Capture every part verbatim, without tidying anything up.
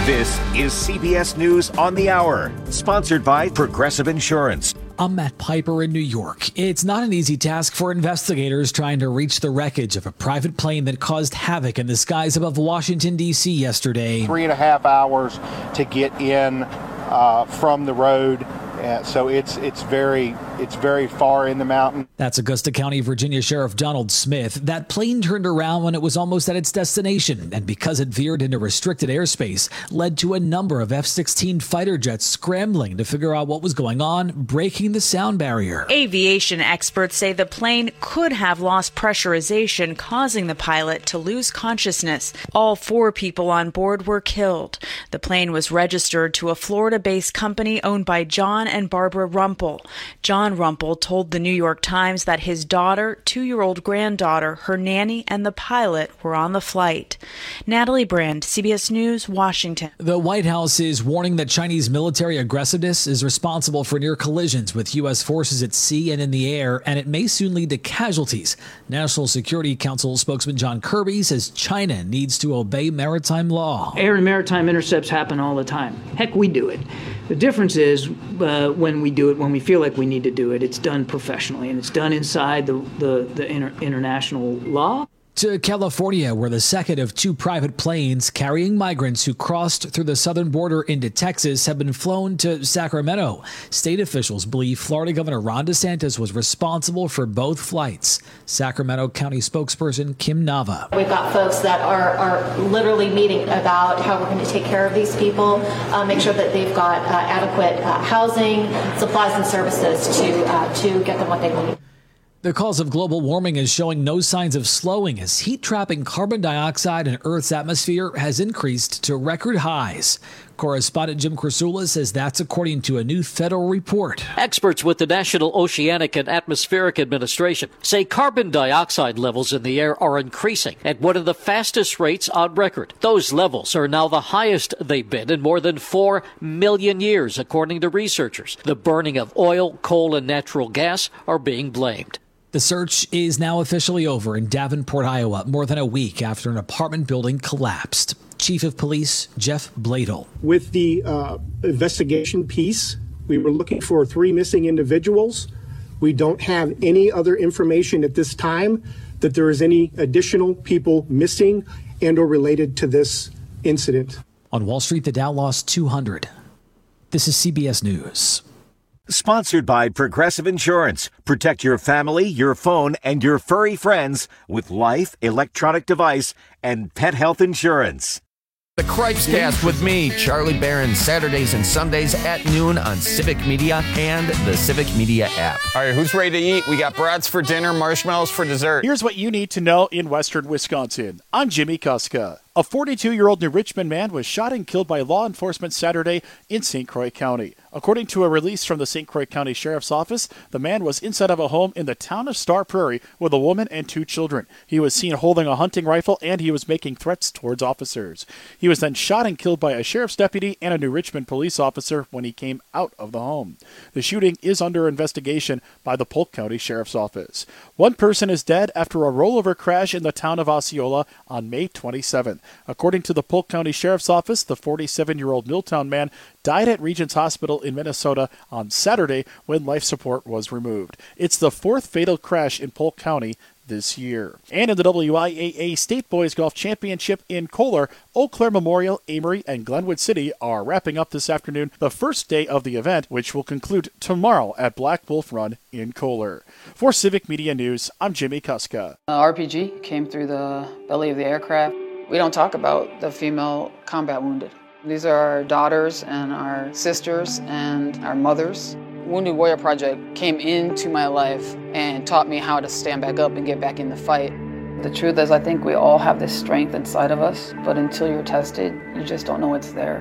This is C B S News on the Hour, sponsored by Progressive Insurance. I'm Matt Piper in New York. It's not an easy task for investigators trying to reach the wreckage of a private plane that caused havoc in the skies above Washington, D C yesterday. Three and a half hours to get in uh, from the road. Uh, so it's it's very it's very far in the mountain. That's Augusta County, Virginia Sheriff Donald Smith. That plane turned around when it was almost at its destination, and because it veered into restricted airspace, led to a number of F sixteen fighter jets scrambling to figure out what was going on, breaking the sound barrier. Aviation experts say the plane could have lost pressurization, causing the pilot to lose consciousness. All four people on board were killed. The plane was registered to a Florida-based company owned by John and Barbara Rumpel. John Rumpel told the New York Times that his daughter, two-year-old granddaughter, her nanny, and the pilot were on the flight. Natalie Brand, C B S News, Washington. The White House is warning that Chinese military aggressiveness is responsible for near collisions with U S forces at sea and in the air, and it may soon lead to casualties. National Security Council spokesman John Kirby says China needs to obey maritime law. Air and maritime intercepts happen all the time. Heck, we do it. The difference is uh, when we do it, when we feel like we need to do it, it's done professionally, and it's done inside the, the, the inter- international law. To California, where the second of two private planes carrying migrants who crossed through the southern border into Texas have been flown to Sacramento. State officials believe Florida Governor Ron DeSantis was responsible for both flights. Sacramento County spokesperson Kim Nava. We've got folks that are, are literally meeting about how we're going to take care of these people, uh, make sure that they've got uh, adequate uh, housing, supplies, and services to uh, to get them what they need. The cause of global warming is showing no signs of slowing as heat-trapping carbon dioxide in Earth's atmosphere has increased to record highs. Correspondent Jim Krasula says that's according to a new federal report. Experts with the National Oceanic and Atmospheric Administration say carbon dioxide levels in the air are increasing at one of the fastest rates on record. Those levels are now the highest they've been in more than four million years, according to researchers. The burning of oil, coal, and natural gas are being blamed. The search is now officially over in Davenport, Iowa, more than a week after an apartment building collapsed. Chief of Police Jeff Bladel. With the uh, investigation piece, we were looking for three missing individuals. We don't have any other information at this time that there is any additional people missing and or related to this incident. On Wall Street, the Dow lost two hundred. This is C B S News. Sponsored by Progressive Insurance. Protect your family, your phone, and your furry friends with life, electronic device, and pet health insurance. The Cripescast with me, Charlie Barron, Saturdays and Sundays at noon on Civic Media and the Civic Media app. All right, who's ready to eat? We got brats for dinner, marshmallows for dessert. Here's what you need to know in western Wisconsin. I'm Jimmy Kuska. A forty-two-year-old New Richmond man was shot and killed by law enforcement Saturday in Saint Croix County. According to a release from the Saint Croix County Sheriff's Office, the man was inside of a home in the town of Star Prairie with a woman and two children. He was seen holding a hunting rifle and he was making threats towards officers. He was then shot and killed by a sheriff's deputy and a New Richmond police officer when he came out of the home. The shooting is under investigation by the Polk County Sheriff's Office. One person is dead after a rollover crash in the town of Osceola on May twenty-seventh. According to the Polk County Sheriff's Office, the forty-seven-year-old Milltown man died at Regents Hospital in Minnesota on Saturday when life support was removed. It's the fourth fatal crash in Polk County this year. And in the W I A A State Boys Golf Championship in Kohler, Eau Claire Memorial, Amory, and Glenwood City are wrapping up this afternoon, the first day of the event, which will conclude tomorrow at Black Wolf Run in Kohler. For Civic Media News, I'm Jimmy Kuska. Uh, R P G came through the belly of the aircraft. We don't talk about the female combat wounded. These are our daughters and our sisters and our mothers. Wounded Warrior Project came into my life and taught me how to stand back up and get back in the fight. The truth is, I think we all have this strength inside of us, but until you're tested, you just don't know it's there.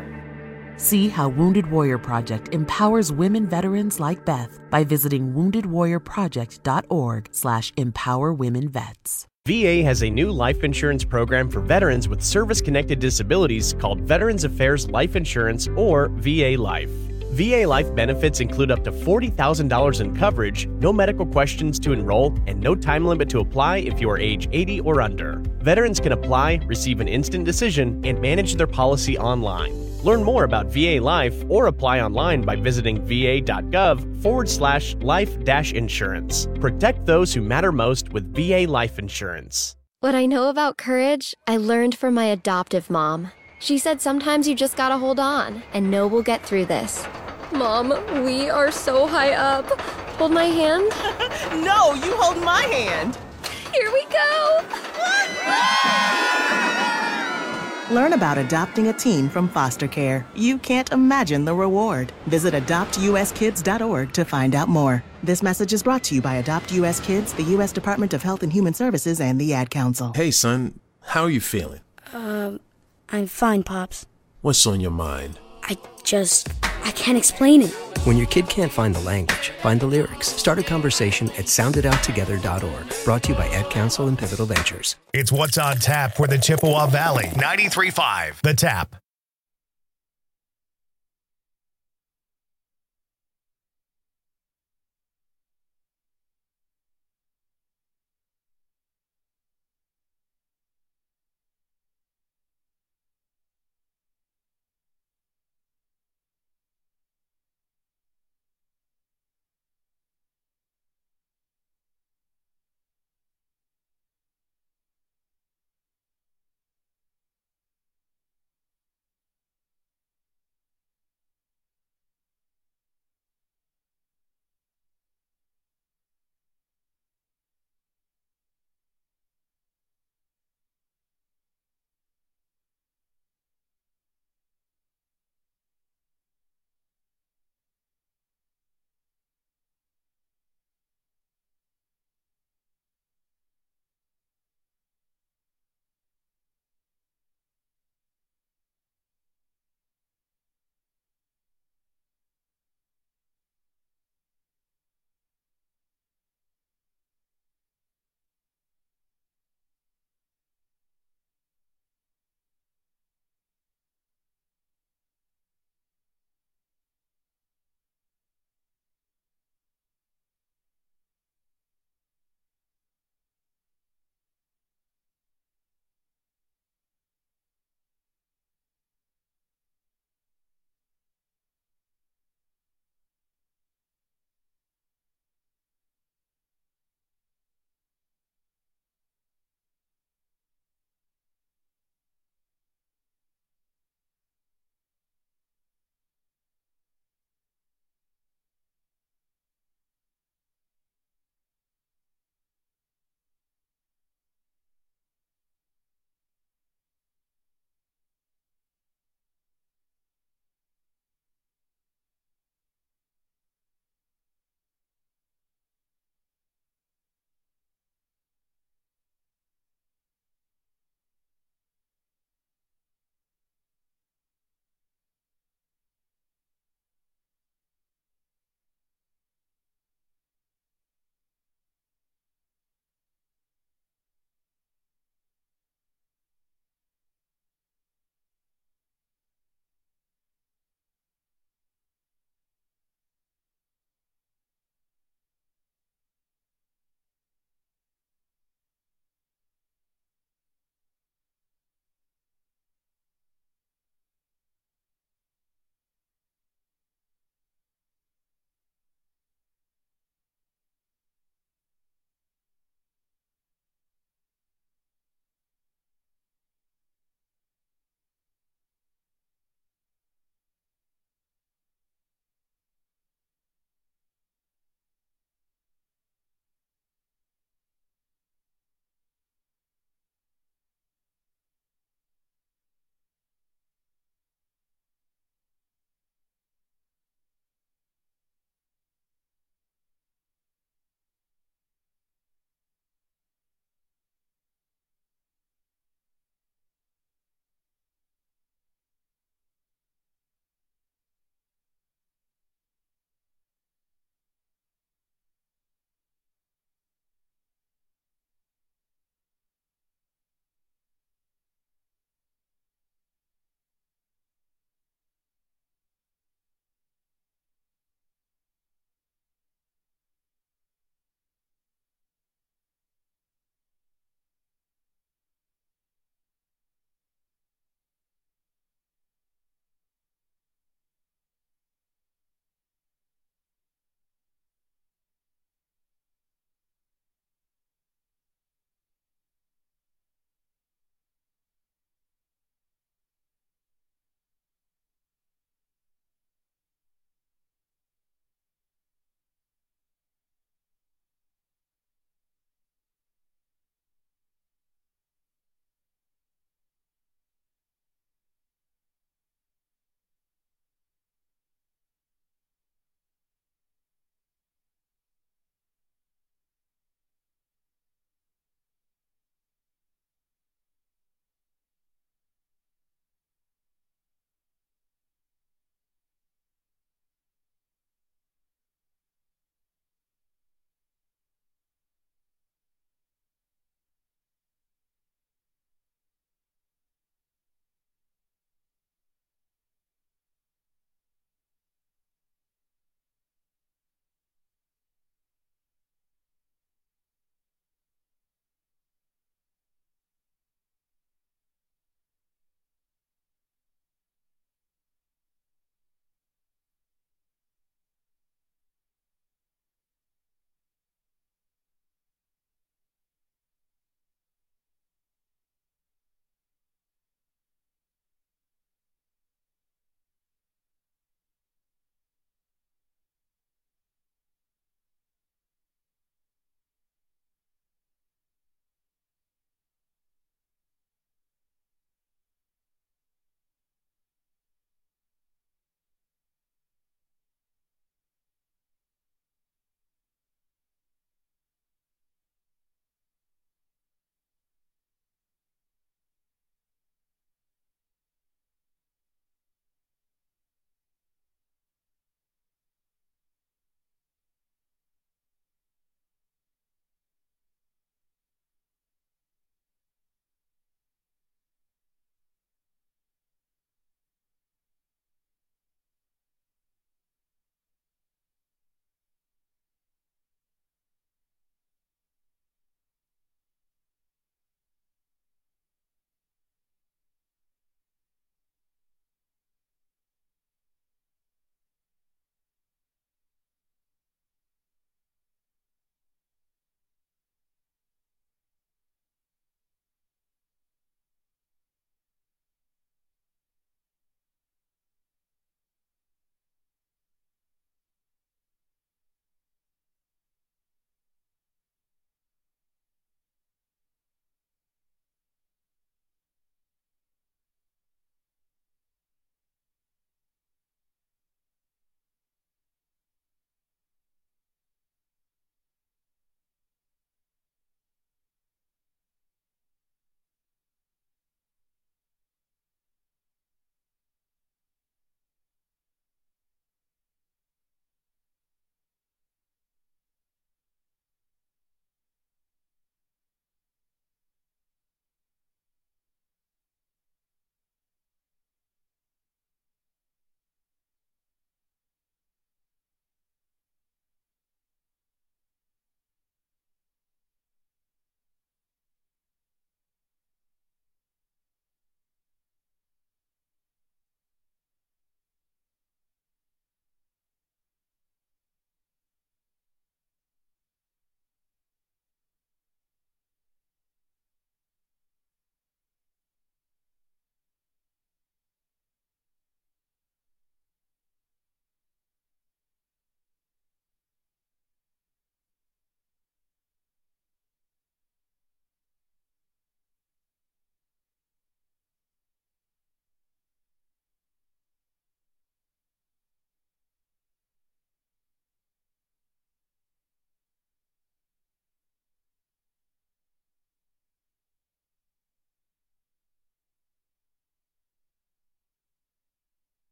See how Wounded Warrior Project empowers women veterans like Beth by visiting wounded warrior project dot org slash empower women vets. V A has a new life insurance program for veterans with service-connected disabilities called Veterans Affairs Life Insurance, or V A Life. V A Life benefits include up to forty thousand dollars in coverage, no medical questions to enroll, and no time limit to apply if you are age eighty or under. Veterans can apply, receive an instant decision, and manage their policy online. Learn more about V A Life or apply online by visiting va.gov forward slash life dash insurance. Protect those who matter most with V A Life Insurance. What I know about courage, I learned from my adoptive mom. She said sometimes you just gotta hold on and know we'll get through this. Mom, we are so high up. Hold my hand. No, you hold my hand. Here we go. Learn about adopting a teen from foster care. You can't imagine the reward. Visit adopt u s kids dot org to find out more. This message is brought to you by Adopt U S Kids, the U S Department of Health and Human Services, and the Ad Council. Hey, son, how are you feeling? Um, I'm fine, Pops. What's on your mind? I just, I can't explain it. When your kid can't find the language, find the lyrics. Start a conversation at sound it out together dot org. Brought to you by Ad Council and Pivotal Ventures. It's What's on Tap for the Chippewa Valley. ninety-three point five The Tap.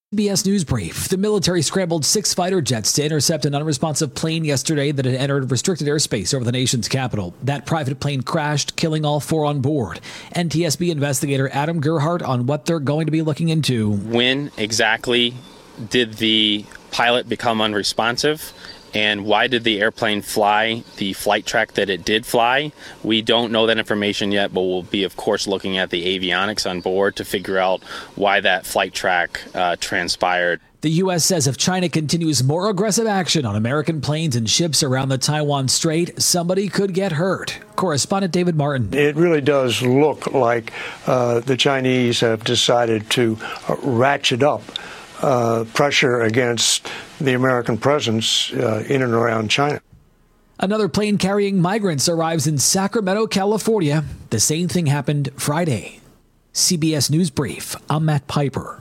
C B S News Brief. The military scrambled six fighter jets to intercept an unresponsive plane yesterday that had entered restricted airspace over the nation's capital. That private plane crashed, killing all four on board. N T S B investigator Adam Gerhardt on what they're going to be looking into. When exactly did the pilot become unresponsive? And why did the airplane fly the flight track that it did fly? We don't know that information yet, but we'll be, of course, looking at the avionics on board to figure out why that flight track uh, transpired. The U S says if China continues more aggressive action on American planes and ships around the Taiwan Strait, somebody could get hurt. Correspondent David Martin. It really does look like uh, the Chinese have decided to uh, ratchet up Uh, pressure against the American presence uh, in and around China. Another plane carrying migrants arrives in Sacramento, California. The same thing happened Friday. C B S News Brief. I'm Matt Piper.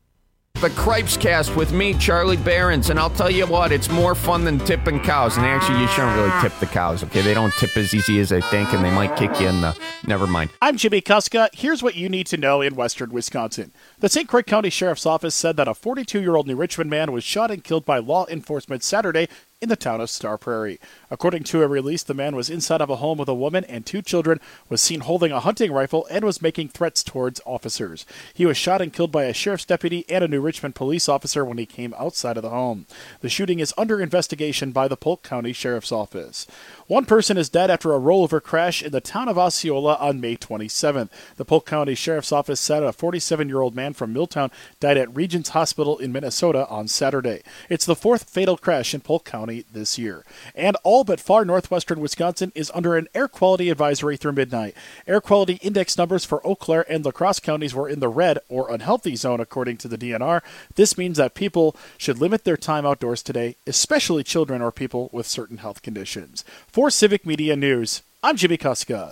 The Cripes Cast with me, Charlie Behrens, and I'll tell you what, it's more fun than tipping cows. And actually, you shouldn't really tip the cows, okay? They don't tip as easy as they think, and they might kick you in the... Never mind. I'm Jimmy Kuska. Here's what you need to know in western Wisconsin. The Saint Croix County Sheriff's Office said that a forty-two-year-old New Richmond man was shot and killed by law enforcement Saturday in the town of Star Prairie. According to a release, the man was inside of a home with a woman and two children, was seen holding a hunting rifle, and was making threats towards officers. He was shot and killed by a sheriff's deputy and a New Richmond police officer when he came outside of the home. The shooting is under investigation by the Polk County Sheriff's Office. One person is dead after a rollover crash in the town of Osceola on May twenty-seventh. The Polk County Sheriff's Office said a forty-seven-year-old man from Milltown died at Regents Hospital in Minnesota on Saturday. It's the fourth fatal crash in Polk County this year. And all but far northwestern Wisconsin is under an air quality advisory through midnight. Air quality index numbers for Eau Claire and La Crosse counties were in the red or unhealthy zone, according to the D N R. This means that people should limit their time outdoors today, especially children or people with certain health conditions. For Civic Media News, I'm Jimmy Kuska.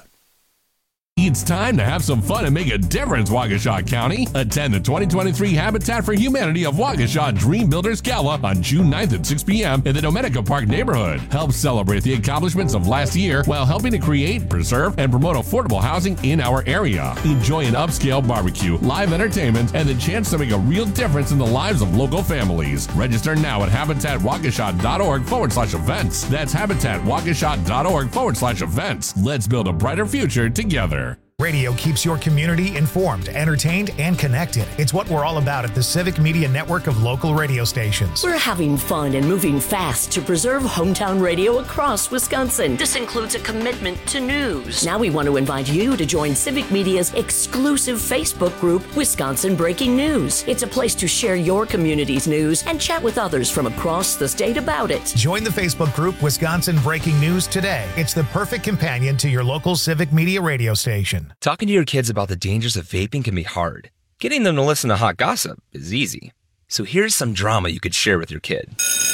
It's time to have some fun and make a difference, Waukesha County. Attend the twenty twenty-three Habitat for Humanity of Waukesha Dream Builders Gala on June ninth at six p.m. in the Domenica Park neighborhood. Help celebrate the accomplishments of last year while helping to create, preserve, and promote affordable housing in our area. Enjoy an upscale barbecue, live entertainment, and the chance to make a real difference in the lives of local families. Register now at habitatwaukesha.org forward slash events. That's habitatwaukesha.org forward slash events. Let's build a brighter future together. Radio keeps your community informed, entertained, and connected. It's what we're all about at the Civic Media Network of local radio stations. We're having fun and moving fast to preserve hometown radio across Wisconsin. This includes a commitment to news. Now we want to invite you to join Civic Media's exclusive Facebook group, Wisconsin Breaking News. It's a place to share your community's news and chat with others from across the state about it. Join the Facebook group Wisconsin Breaking News today. It's the perfect companion to your local Civic Media radio station. Talking to your kids about the dangers of vaping can be hard. Getting them to listen to hot gossip is easy. So here's some drama you could share with your kid.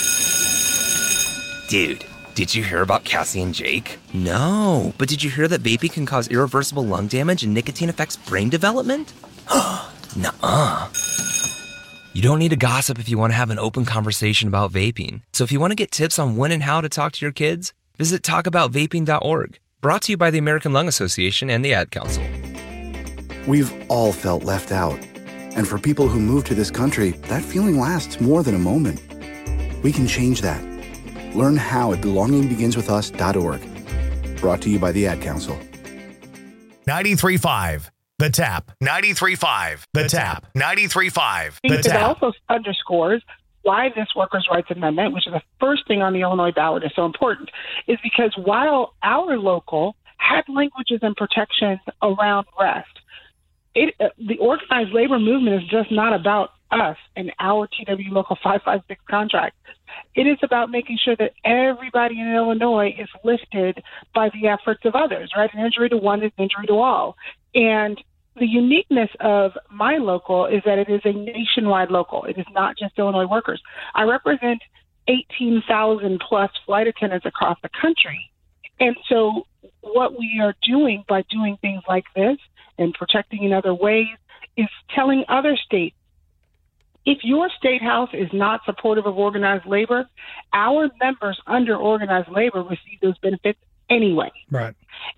Dude, did you hear about Cassie and Jake? No, but did you hear that vaping can cause irreversible lung damage and nicotine affects brain development? Nuh-uh. You don't need to gossip if you want to have an open conversation about vaping. So if you want to get tips on when and how to talk to your kids, visit talk about vaping dot org. Brought to you by the American Lung Association and the Ad Council. We've all felt left out. And for people who move to this country, that feeling lasts more than a moment. We can change that. Learn how at belonging begins with us dot org. Brought to you by the Ad Council. ninety-three point five The Tap. ninety-three point five The Tap. ninety-three point five The It Tap. also underscores why this workers' rights amendment, which is the first thing on the Illinois ballot, is so important, is because while our local had languages and protections around rest, it, uh, the organized labor movement is just not about us and our T W Local five five six contract. It is about making sure that everybody in Illinois is lifted by the efforts of others, right? An injury to one is an injury to all. And the uniqueness of my local is that it is a nationwide local. It is not just Illinois workers. I represent eighteen thousand plus flight attendants across the country. And so what we are doing by doing things like this and protecting in other ways is telling other states, if your state house is not supportive of organized labor, our members under organized labor receive those benefits anyway. Right.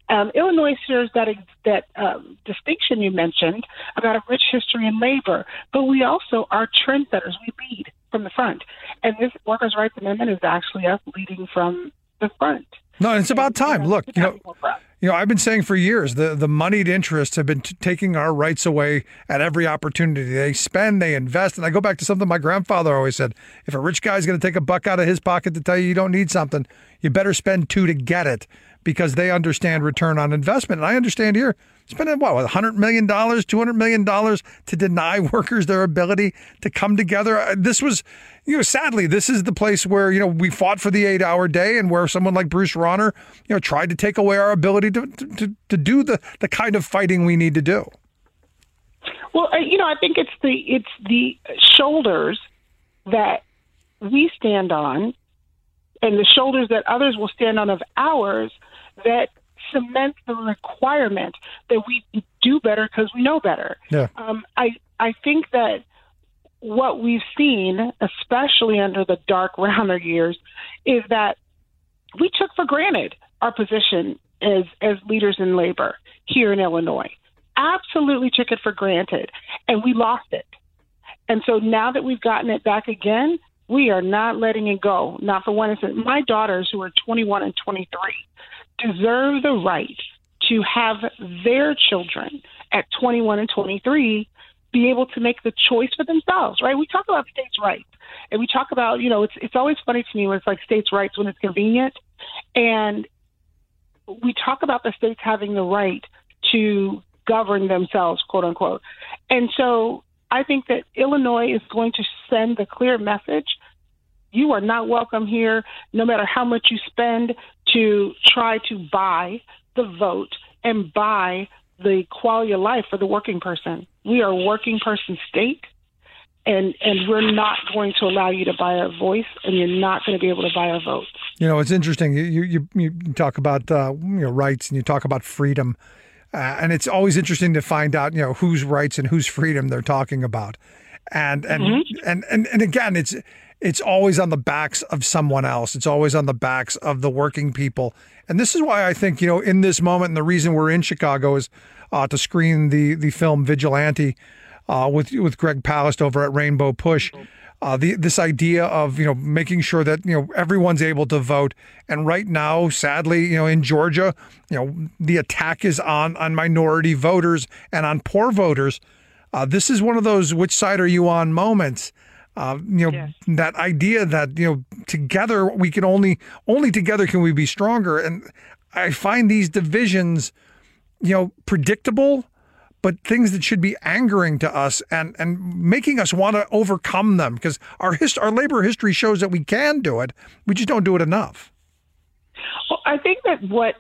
Um, Illinois shares that that um, distinction you mentioned about a rich history in labor, but we also are trendsetters. We lead from the front, and this Workers' Rights Amendment is actually us leading from the front. No, it's about time. Look, you know, you know, I've been saying for years the the moneyed interests have been t- taking our rights away at every opportunity. They spend, they invest, and I go back to something my grandfather always said: if a rich guy's going to take a buck out of his pocket to tell you you don't need something, you better spend two to get it, because they understand return on investment. And I understand here, spending what, one hundred million dollars, two hundred million dollars to deny workers their ability to come together. This was, you know, sadly, this is the place where, you know, we fought for the eight hour day, and where someone like Bruce Rauner, you know, tried to take away our ability to, to, to do the, the kind of fighting we need to do. Well, you know, I think it's the, it's the shoulders that we stand on, and the shoulders that others will stand on of ours, that cement the requirement that we do better because we know better. Yeah. Um, I I think that what we've seen, especially under the dark Rauner years, is that we took for granted our position as as leaders in labor here in Illinois. Absolutely took it for granted, and we lost it. And so now that we've gotten it back again, we are not letting it go. Not for one instant. My daughters, who are twenty-one and twenty-three, deserve the right to have their children at twenty-one and twenty-three be able to make the choice for themselves, right? We talk about states' rights, and we talk about, you know, it's it's always funny to me when it's like states' rights when it's convenient, and we talk about the states having the right to govern themselves, quote unquote. And so I think that Illinois is going to send the clear message: you are not welcome here, no matter how much you spend to try to buy the vote and buy the quality of life for the working person. We are a working person state, and, and we're not going to allow you to buy our voice, and you're not going to be able to buy our vote. You know, it's interesting. You you, you talk about uh, you know, rights, and you talk about freedom. Uh, and it's always interesting to find out, you know, whose rights and whose freedom they're talking about. And and, mm-hmm. and, and and again, it's it's always on the backs of someone else. It's always on the backs of the working people. And this is why I think, you know, in this moment, and the reason we're in Chicago is uh, to screen the the film Vigilante uh, with with Greg Palast over at Rainbow Push. Uh, the, this idea of, you know, making sure that, you know, everyone's able to vote. And right now, sadly, you know, in Georgia, you know, the attack is on, on minority voters and on poor voters. Uh, this is one of those which side are you on moments. Uh, you know, yes. That idea that, you know, together we can only, only together can we be stronger. And I find these divisions, you know, predictable, but things that should be angering to us and, and making us want to overcome them, because our hist- our labor history shows that we can do it. We just don't do it enough. Well, I think that what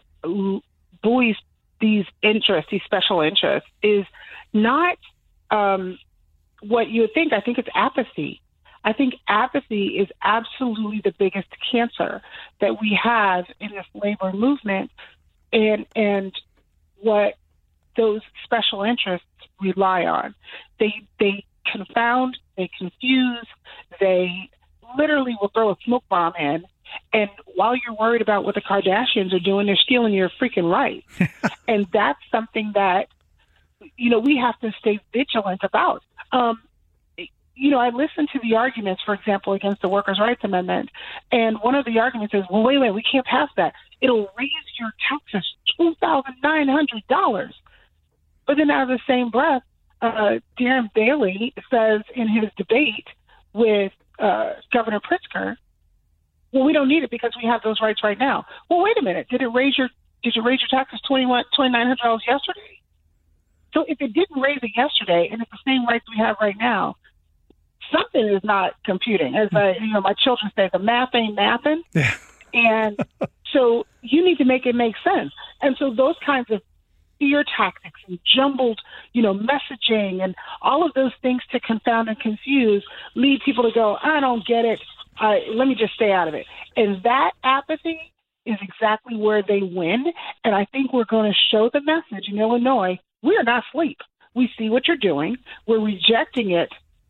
buoys these interests, these special interests, is not um, what you would think. I think it's apathy. I think apathy is absolutely the biggest cancer that we have in this labor movement, and and what those special interests rely on. They they confound, they confuse, they literally will throw a smoke bomb in, and while you're worried about what the Kardashians are doing, they're stealing your freaking rights. And that's something that, you know, we have to stay vigilant about. Um, you know, I listened to the arguments, for example, against the Workers' Rights Amendment, and one of the arguments is, well, wait, wait, we can't pass that. It'll raise your taxes two thousand nine hundred dollars. But then out of the same breath, uh, Darren Bailey says in his debate with uh, Governor Pritzker, well, we don't need it because we have those rights right now. Well, wait a minute. Did it raise your did you raise your taxes twenty-one twenty-nine hundred dollars yesterday? So if it didn't raise it yesterday and it's the same rights we have right now, something is not computing. As I, you know, my children say, the math ain't mathing. Yeah. And so you need to make it make sense. And so those kinds of fear tactics and jumbled, you know, messaging and all of those things to confound and confuse lead people to go, I don't get it. Uh, let me just stay out of it. And that apathy is exactly where they win. And I think we're going to show the message in Illinois. We are not asleep. We see what you're doing. We're rejecting it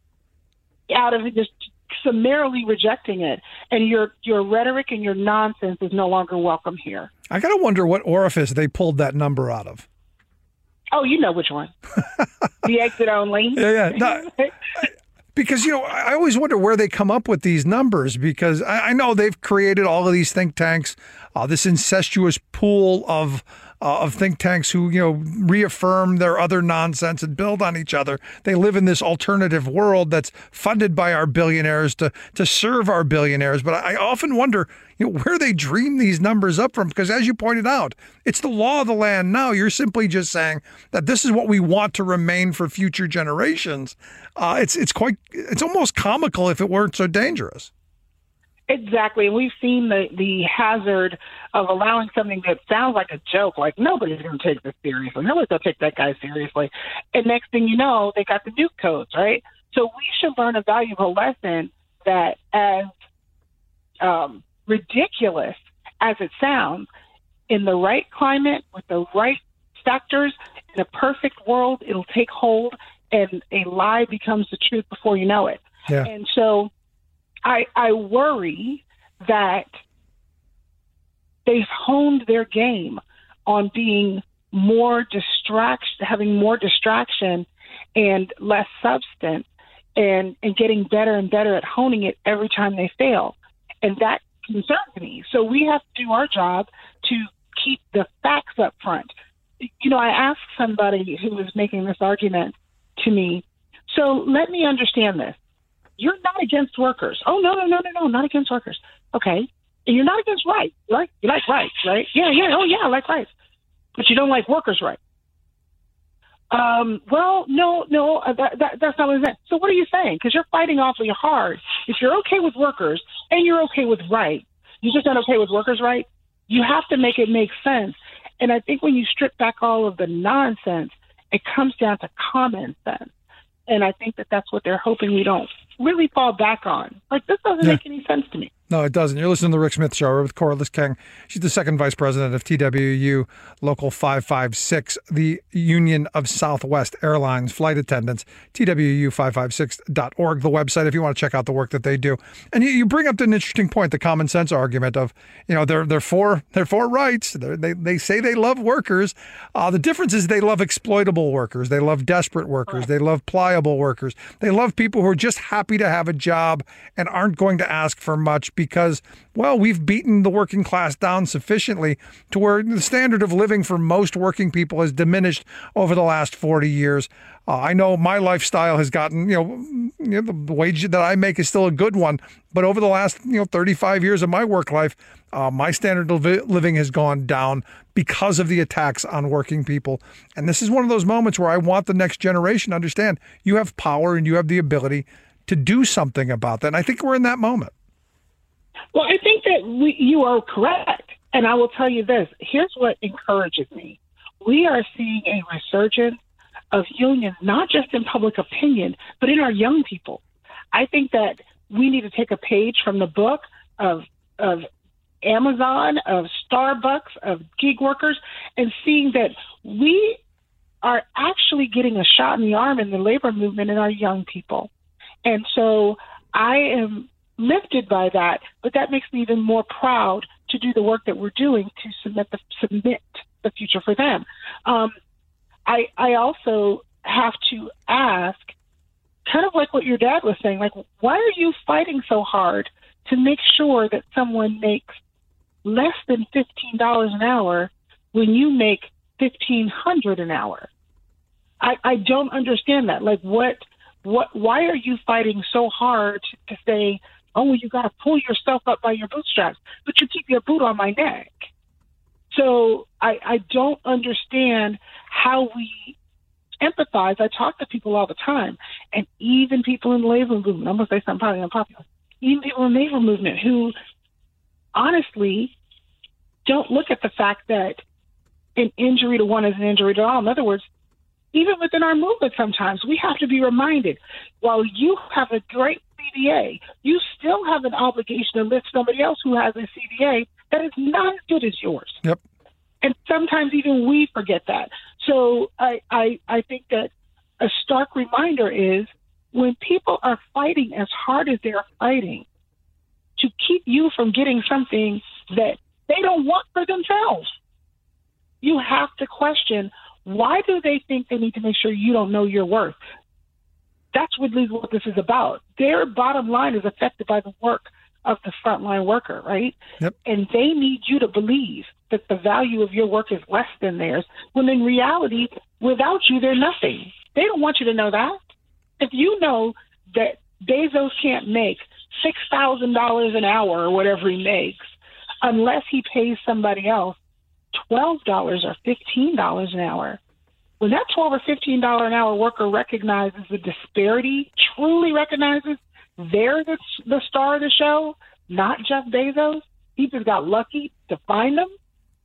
out of it, just summarily rejecting it. And your your rhetoric and your nonsense is no longer welcome here. I got to wonder what orifice they pulled that number out of. Oh, you know which one. The exit only. Yeah, yeah. No, because, you know, I always wonder where they come up with these numbers, because I, I know they've created all of these think tanks, uh, this incestuous pool of uh, of think tanks who, you know, reaffirm their other nonsense and build on each other. They live in this alternative world that's funded by our billionaires to to serve our billionaires. But I often wonder, you know, where they dream these numbers up from, because as you pointed out, it's the law of the land now. You're simply just saying that this is what we want to remain for future generations. Uh, it's it's quite it's almost comical if it weren't so dangerous. Exactly. And we've seen the, the hazard of allowing something that sounds like a joke, like nobody's going to take this seriously. Nobody's going to take that guy seriously. And next thing you know, they got the nuke codes, right? So we should learn a valuable lesson that as um, ridiculous as it sounds, in the right climate, with the right factors, in a perfect world, it'll take hold and a lie becomes the truth before you know it. Yeah. And so I, I worry that they've honed their game on being more distraction, having more distraction and less substance, and, and getting better and better at honing it every time they fail. And that concerns me. So we have to do our job to keep the facts up front. You know, I asked somebody who was making this argument to me, so let me understand this. You're not against workers. Oh, no, no, no, no, no, not against workers. Okay. And you're not against rights, right? You like rights, right? Yeah, yeah, oh, yeah, I like rights. But you don't like workers' rights. Um, well, no, no, uh, that, that, that's not what it is. So what are you saying? Because you're fighting awfully hard. If you're okay with workers and you're okay with rights, you're just not okay with workers' rights, you have to make it make sense. And I think when you strip back all of the nonsense, it comes down to common sense. And I think that that's what they're hoping we don't really fall back on. Like, this doesn't Yeah. make any sense to me. No, it doesn't. You're listening to The Rick Smith Show. We're with Corliss King. She's the second vice president of T W U Local five five six, the Union of Southwest Airlines Flight Attendants, T W U five five six dot org, the website, if you want to check out the work that they do. And you, you bring up an interesting point, the common sense argument of, you know, they're, they're, for, they're for rights. They're, they they say they love workers. Uh, the difference is they love exploitable workers. They love desperate workers. They love pliable workers. They love people who are just happy to have a job and aren't going to ask for much, because, well, we've beaten the working class down sufficiently to where the standard of living for most working people has diminished over the last forty years. Uh, I know my lifestyle has gotten, you know, you know, the wage that I make is still a good one, but over the last, you know, thirty-five years of my work life, uh, my standard of living has gone down because of the attacks on working people. And this is one of those moments where I want the next generation to understand you have power and you have the ability to do something about that. And I think we're in that moment. Well, I think that we, you are correct. And I will tell you this. Here's what encourages me. We are seeing a resurgence of unions, not just in public opinion, but in our young people. I think that we need to take a page from the book of of Amazon, of Starbucks, of gig workers, and seeing that we are actually getting a shot in the arm in the labor movement in our young people. And so I am lifted by that, but that makes me even more proud to do the work that we're doing to submit the submit the future for them. Um, I I also have to ask, kind of like what your dad was saying, like, why are you fighting so hard to make sure that someone makes less than fifteen dollars an hour when you make fifteen hundred dollars an hour? I, I don't understand that. Like, what, what, why are you fighting so hard to say, oh, you got to pull yourself up by your bootstraps, but you keep your boot on my neck? So I, I don't understand how we empathize. I talk to people all the time, and even people in the labor movement, I'm going to say something probably unpopular, even people in the labor movement who honestly don't look at the fact that an injury to one is an injury to all. In other words, even within our movement, sometimes we have to be reminded, while you have a great C D A, you still have an obligation to lift somebody else who has a C D A that is not as good as yours. Yep. And sometimes even we forget that. So I, I, I think that a stark reminder is when people are fighting as hard as they're fighting to keep you from getting something that they don't want for themselves. You have to question, why do they think they need to make sure you don't know your worth? That's what this is about. Their bottom line is affected by the work of the frontline worker, right? Yep. And they need you to believe that the value of your work is less than theirs, when in reality, without you, they're nothing. They don't want you to know that. If you know that Bezos can't make six thousand dollars an hour or whatever he makes unless he pays somebody else twelve dollars or fifteen dollars an hour, when that twelve dollars or fifteen dollars an hour worker recognizes the disparity, truly recognizes they're the, the star of the show, not Jeff Bezos, he just got lucky to find them,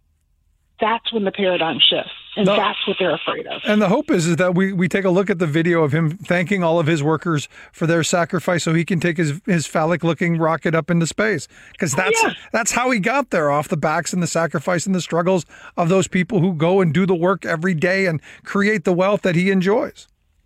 that's when the paradigm shifts. And no. that's what they're afraid of. And the hope is, is that we, we take a look at the video of him thanking all of his workers for their sacrifice so he can take his, his phallic-looking rocket up into space. Because that's, oh, yeah. that's how he got there, off the backs and the sacrifice and the struggles of those people who go and do the work every day and create the wealth that he enjoys.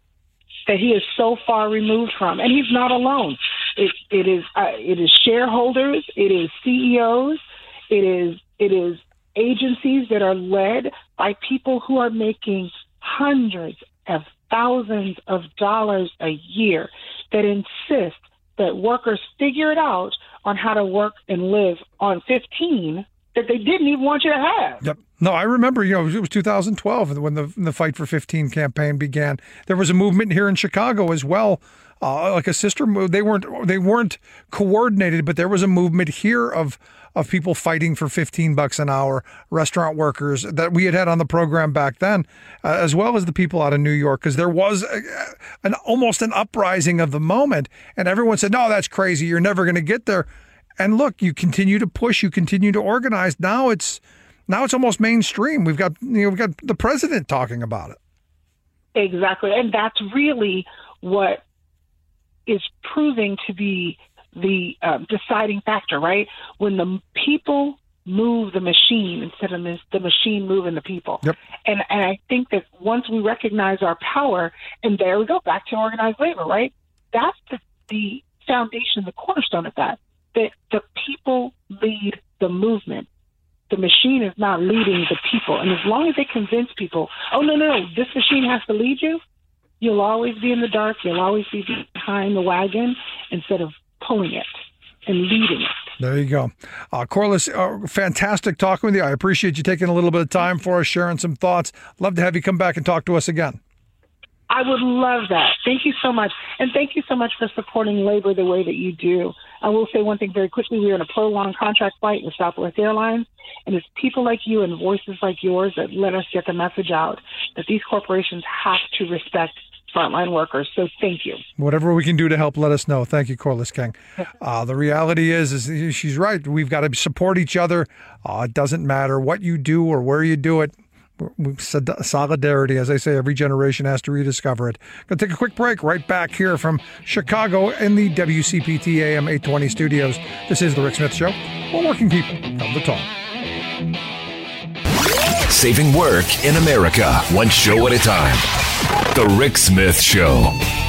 That he is so far removed from. And he's not alone. It, it is uh, it is shareholders, it is C E Os, it is it is agencies that are led by people who are making hundreds of thousands of dollars a year that insist that workers figure it out on how to work and live on fifteen that they didn't even want you to have. Yep. No, I remember, you know, it was two thousand twelve when the, when the Fight for fifteen campaign began. There was a movement here in Chicago as well, uh, like a sister move. They weren't they weren't coordinated, but there was a movement here of of people fighting for fifteen bucks an hour, restaurant workers that we had had on the program back then, uh, as well as the people out of New York, because there was a, an almost an uprising of the moment, and everyone said, "No, that's crazy. You're never going to get there." And look, you continue to push, you continue to organize. Now it's now it's almost mainstream. We've got you know we've got the president talking about it. Exactly, and that's really what is proving to be the uh, deciding factor, right? When the people move the machine instead of the machine moving the people. Yep. And and I think that once we recognize our power, and there we go, back to organized labor, right? That's the, the foundation, the cornerstone of that, that the people lead the movement. The machine is not leading the people. And as long as they convince people, oh, no, no, no, this machine has to lead you, you'll always be in the dark. You'll always be behind the wagon instead of pulling it and leading it. There you go. Uh, Corliss, uh, fantastic talking with you. I appreciate you taking a little bit of time for us, sharing some thoughts. Love to have you come back and talk to us again. I would love that. Thank you so much. And thank you so much for supporting labor the way that you do. I will say one thing very quickly. We are in a prolonged contract fight with Southwest Airlines, and it's people like you and voices like yours that let us get the message out that these corporations have to respect frontline workers. So thank you. Whatever we can do to help, let us know. Thank you, Corliss King. Uh, the reality is, is she's right. We've got to support each other. Uh, it doesn't matter what you do or where you do it. Solidarity, as I say, every generation has to rediscover it. Going to take a quick break. Right back here from Chicago in the W C P T A M eight twenty studios. This is The Rick Smith Show, where working people come to talk. Saving work in America, one show at a time. The Rick Smith Show.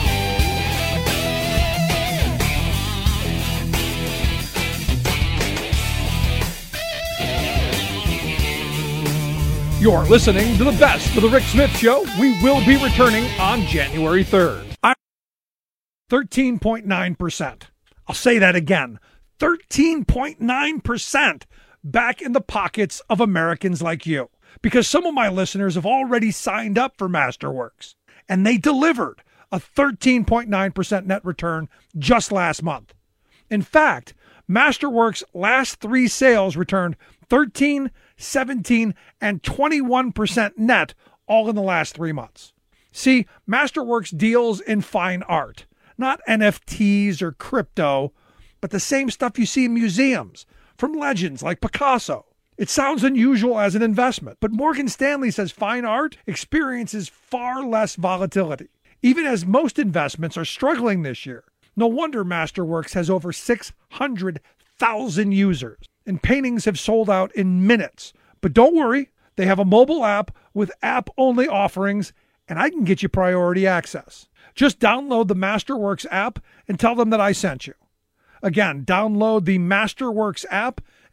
You're listening to the best of The Rick Smith Show. We will be returning on January third. I'm thirteen point nine percent. I'll say that again. thirteen point nine percent back in the pockets of Americans like you. Because some of my listeners have already signed up for Masterworks, and they delivered a thirteen point nine percent net return just last month. In fact, Masterworks' last three sales returned thirteen, seventeen, and twenty-one percent net, all in the last three months. See, Masterworks deals in fine art, not N F Ts or crypto, but the same stuff you see in museums, from legends like Picasso. It sounds unusual as an investment, but Morgan Stanley says fine art experiences far less volatility, even as most investments are struggling this year. No wonder Masterworks has over six hundred thousand users, and paintings have sold out in minutes. But don't worry, they have a mobile app with app-only offerings, and I can get you priority access. Just download the Masterworks app and tell them that I sent you. Again, download the Masterworks app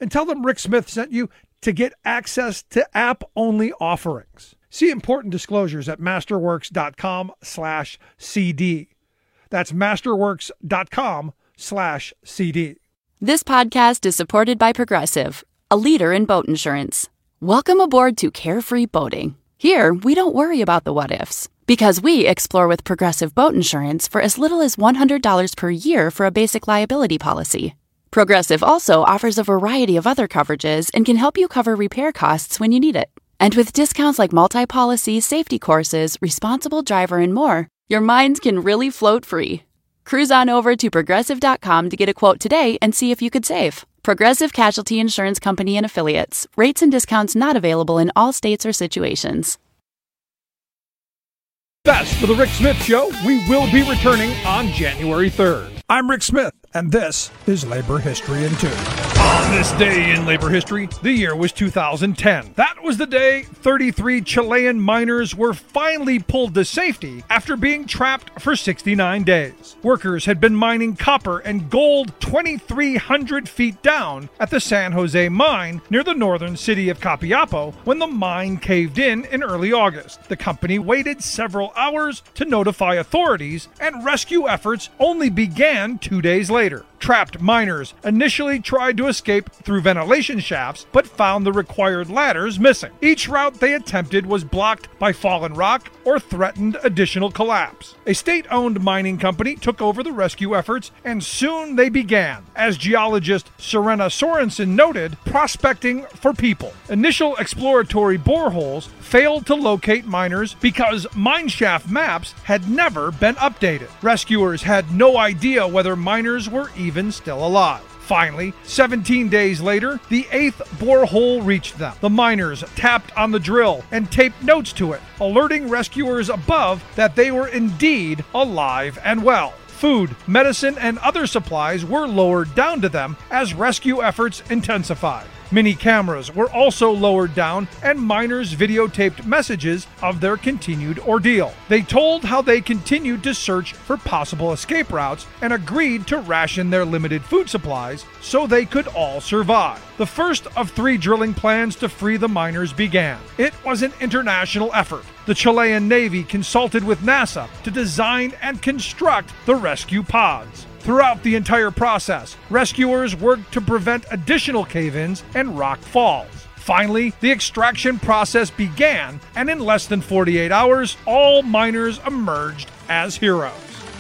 and tell them Rick Smith sent you to get access to app-only offerings. See important disclosures at masterworks.com slash CD. That's masterworks.com slash CD. This podcast is supported by Progressive, a leader in boat insurance. Welcome aboard to Carefree Boating. Here, we don't worry about the what-ifs, because we explore with Progressive Boat Insurance for as little as one hundred dollars per year for a basic liability policy. Progressive also offers a variety of other coverages and can help you cover repair costs when you need it. And with discounts like multi-policy, safety courses, responsible driver, and more, your minds can really float free. Cruise on over to Progressive dot com to get a quote today and see if you could save. Progressive Casualty Insurance Company and Affiliates. Rates and discounts not available in all states or situations. Best for the Rick Smith Show. We will be returning on January third. I'm Rick Smith, and this is Labor History in Two. On this day in labor history, the year was two thousand ten. That was the day thirty-three Chilean miners were finally pulled to safety after being trapped for sixty-nine days. Workers had been mining copper and gold twenty-three hundred feet down at the San Jose mine near the northern city of Copiapo when the mine caved in in early August. The company waited several hours to notify authorities, and rescue efforts only began two days later. Trapped miners initially tried to escape through ventilation shafts, but found the required ladders missing. Each route they attempted was blocked by fallen rock or threatened additional collapse. A state-owned mining company took over the rescue efforts, and soon they began. As geologist Serena Sorensen noted, prospecting for people. Initial exploratory boreholes failed to locate miners because mineshaft maps had never been updated. Rescuers had no idea whether miners were even still alive. Finally, seventeen days later, the eighth borehole reached them. The miners tapped on the drill and taped notes to it, alerting rescuers above that they were indeed alive and well. Food, medicine, and other supplies were lowered down to them as rescue efforts intensified. Mini cameras were also lowered down, and miners videotaped messages of their continued ordeal. They told how they continued to search for possible escape routes and agreed to ration their limited food supplies so they could all survive. The first of three drilling plans to free the miners began. It was an international effort. The Chilean Navy consulted with NASA to design and construct the rescue pods. Throughout the entire process, rescuers worked to prevent additional cave-ins and rock falls. Finally, the extraction process began, and in less than forty-eight hours, all miners emerged as heroes.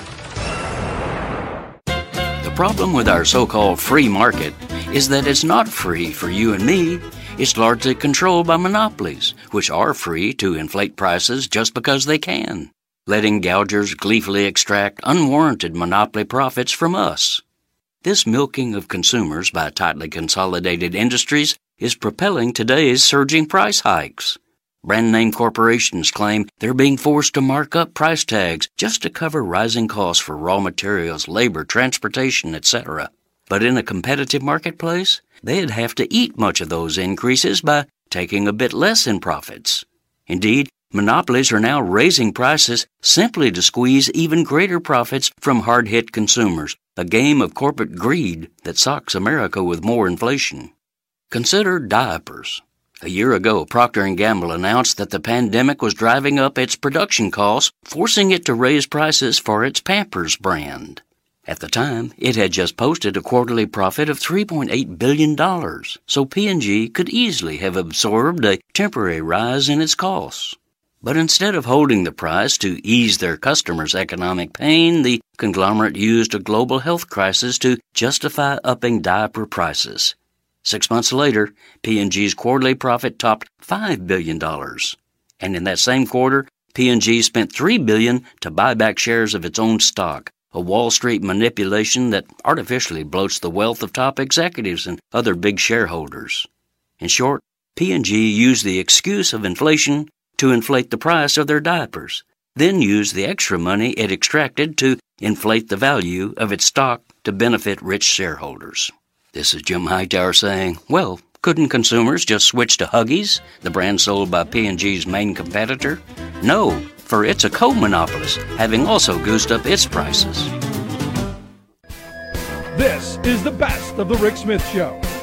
The problem with our so-called free market is that it's not free for you and me. It's largely controlled by monopolies, which are free to inflate prices just because they can, letting gougers gleefully extract unwarranted monopoly profits from us. This milking of consumers by tightly consolidated industries is propelling today's surging price hikes. Brand-name corporations claim they're being forced to mark up price tags just to cover rising costs for raw materials, labor, transportation, et cetera. But in a competitive marketplace, they'd have to eat much of those increases by taking a bit less in profits. Indeed, monopolies are now raising prices simply to squeeze even greater profits from hard-hit consumers, a game of corporate greed that socks America with more inflation. Consider diapers. A year ago, Procter and Gamble announced that the pandemic was driving up its production costs, forcing it to raise prices for its Pampers brand. At the time, it had just posted a quarterly profit of three point eight billion dollars, so P and G could easily have absorbed a temporary rise in its costs. But instead of holding the price to ease their customers' economic pain, the conglomerate used a global health crisis to justify upping diaper prices. Six months later, P and G's quarterly profit topped five billion dollars. And in that same quarter, P and G spent three billion dollars to buy back shares of its own stock, a Wall Street manipulation that artificially bloats the wealth of top executives and other big shareholders. In short, P and G used the excuse of inflation to inflate the price of their diapers, then used the extra money it extracted to inflate the value of its stock to benefit rich shareholders. This is Jim Hightower saying, well, couldn't consumers just switch to Huggies, the brand sold by P and G's main competitor? No, for it's a co-monopolist, having also goosed up its prices. This is the best of the Rick Smith Show.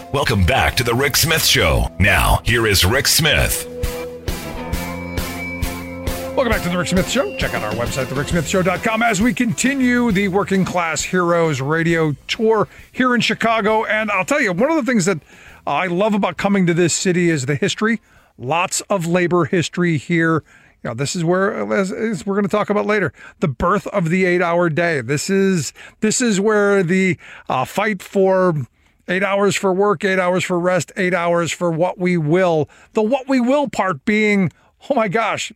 Welcome back to the Rick Smith Show. Now, here is Rick Smith. Welcome back to the Rick Smith Show. Check out our website, the rick smith show dot com, as we continue the Working Class Heroes radio tour here in Chicago. And I'll tell you, one of the things that I love about coming to this city is the history. Lots of labor history here. You know, this is where, as, as we're going to talk about later, the birth of the eight-hour day. This is this is where the uh, fight for eight hours for work, eight hours for rest, eight hours for what we will. The what we will part being, oh my gosh,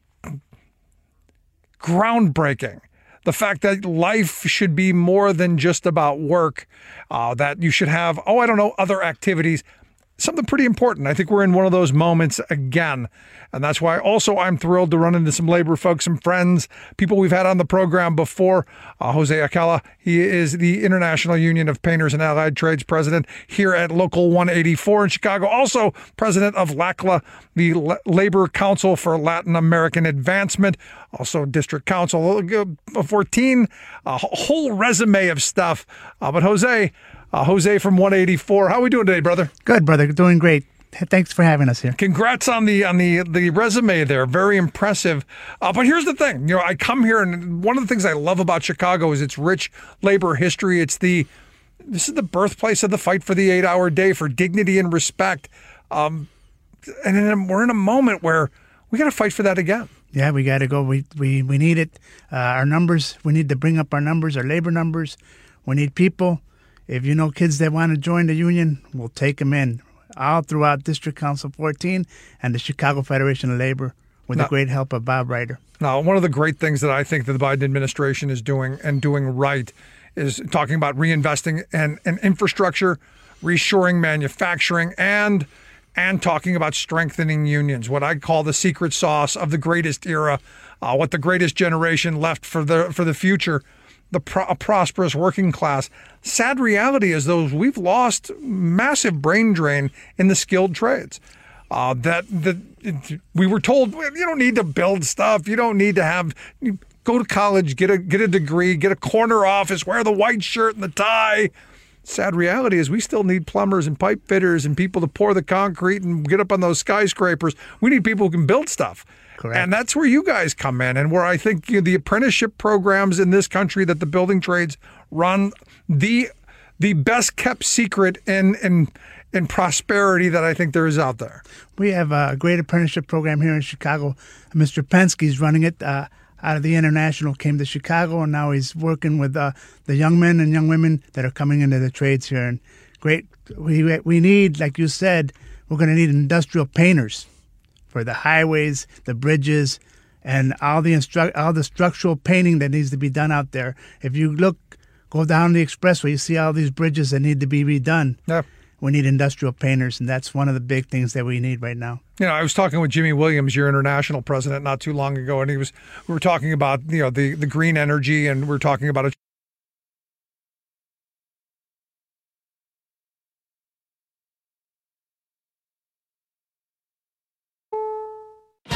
groundbreaking. The fact that life should be more than just about work, uh, that you should have, oh, I don't know, other activities. Something pretty important. I think we're in one of those moments again. And that's why also I'm thrilled to run into some labor folks, some friends, people we've had on the program before. Uh, Jose Acala, he is the International Union of Painters and Allied Trades president here at Local one eighty-four in Chicago. Also president of LACLA, the L- Labor Council for Latin American Advancement. Also district council, fourteen, a whole resume of stuff. Uh, but Jose, uh, Jose from one eighty-four, how are we doing today, brother? Good, brother. Doing great. Thanks for having us here. Congrats on the on the the resume there. Very impressive. Uh, but here's the thing. You know, I come here, and one of the things I love about Chicago is its rich labor history. It's the this is the birthplace of the fight for the eight-hour day, for dignity and respect. Um, and in a, we're in a moment where we got to fight for that again. Yeah, we got to go. We we we need it. Uh, our numbers. We need to bring up our numbers, our labor numbers. We need people. If you know kids that want to join the union, we'll take them in. All throughout District Council fourteen and the Chicago Federation of Labor with now, the great help of Bob Ryder. Now, one of the great things that I think that the Biden administration is doing and doing right is talking about reinvesting in, in infrastructure, reshoring manufacturing, and and talking about strengthening unions, what I call the secret sauce of the greatest era, uh, what the greatest generation left for the for the future. The pro- a prosperous working class. Sad reality is, though, we've lost massive brain drain in the skilled trades. Uh, that that we were told, well, you don't need to build stuff. You don't need to have you go to college, get a get a degree, get a corner office, wear the white shirt and the tie. Sad reality is we still need plumbers and pipe fitters and people to pour the concrete and get up on those skyscrapers. We need people who can build stuff. Correct. And that's where you guys come in, and where I think you know, the apprenticeship programs in this country that the building trades run, the the best kept secret in in in prosperity that I think there is out there. We have a great apprenticeship program here in Chicago. Mister Penske's running it uh, out of the International, came to Chicago, and now he's working with uh, the young men and young women that are coming into the trades here. And great, we we need, like you said, we're going to need industrial painters for the highways, the bridges, and all the instru- all the structural painting that needs to be done out there. If you look, go down the expressway, you see all these bridges that need to be redone. Yeah. We need industrial painters, and that's one of the big things that we need right now. You know, I was talking with Jimmy Williams, your international president, not too long ago, and he was we were talking about you know the the green energy, and we we're talking about a